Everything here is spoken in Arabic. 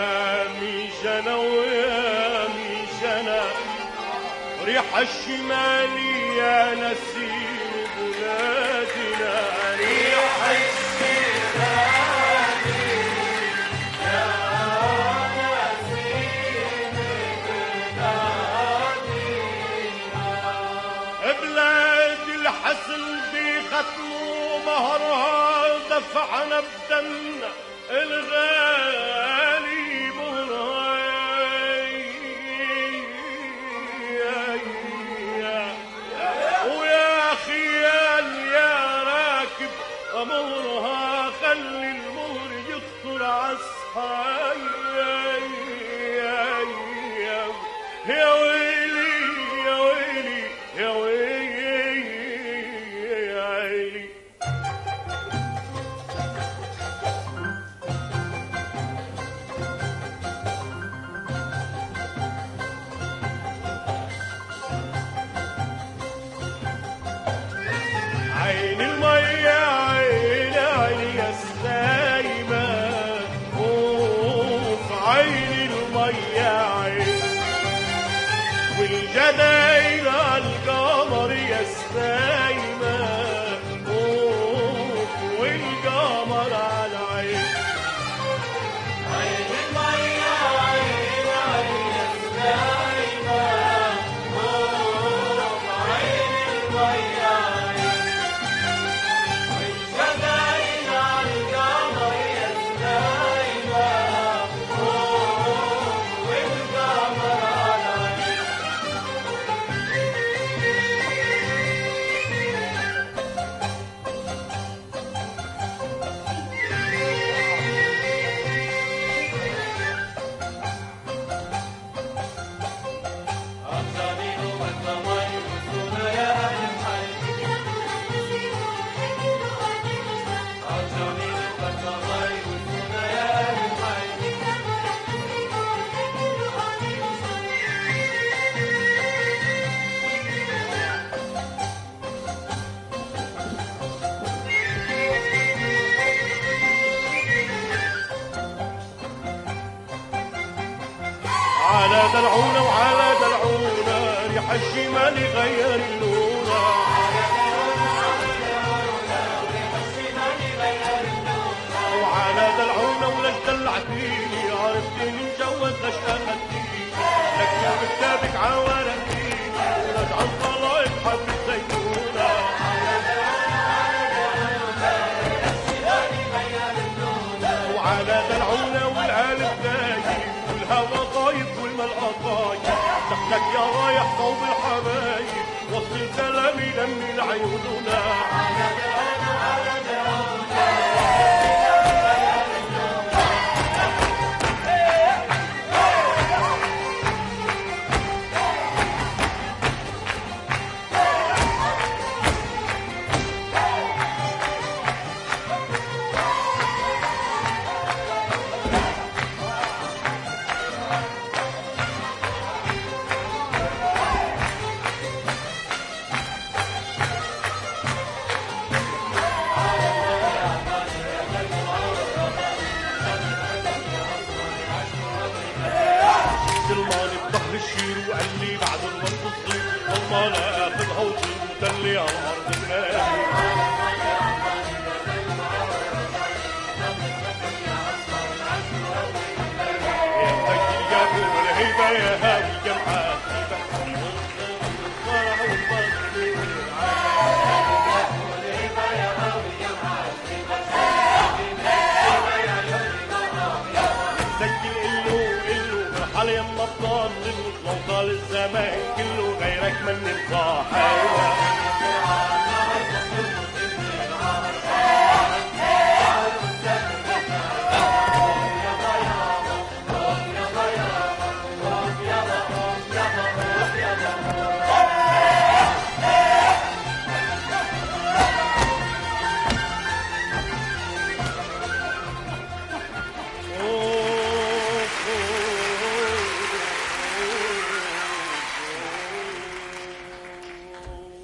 ميجانا ويا ميجانا ريح الشمال يا نسيم بلادنا ريح الشمال يا نسيم بلادنا بلاد الحسن بختموا مهرها دفعنا بدمنا الغالي براي ويا خيال يا راكب أمرها خلي المهر يخطر عالصحاي يا ويلي يا ويلي يا ويلي يا ويلي عين المية عين عيني يا سايمة خوف عين المية عين والجدايل عالقمر يا سايمة خوف والقمر عالعين عين المية عين عيني يا سايمة خوف عين المية على دلعونا وعلى دلعونا ريح الشمال يغير اللونة وعلى دلعونا ولش دلعتيني عرفتيني مجوز لش أخدتيني لكن بكتابك عورتيني ولش عن طلايق حبة زيتونة وعلى دلعونا والقلب دايب والهوى طايب والملقى طايب دخلك يا رايح صوب الحبايب وصل سلامي لمن عيوننا سلمان بظهر الشير وقال لي بعد الوقت الصيف سلمان اخذ هوصي وتلي على الارض بنادي يا حجي يا ابو الهيبه يا هاوي جمعات على يما الطال لو طال الزمان كله غيرك من الصاحب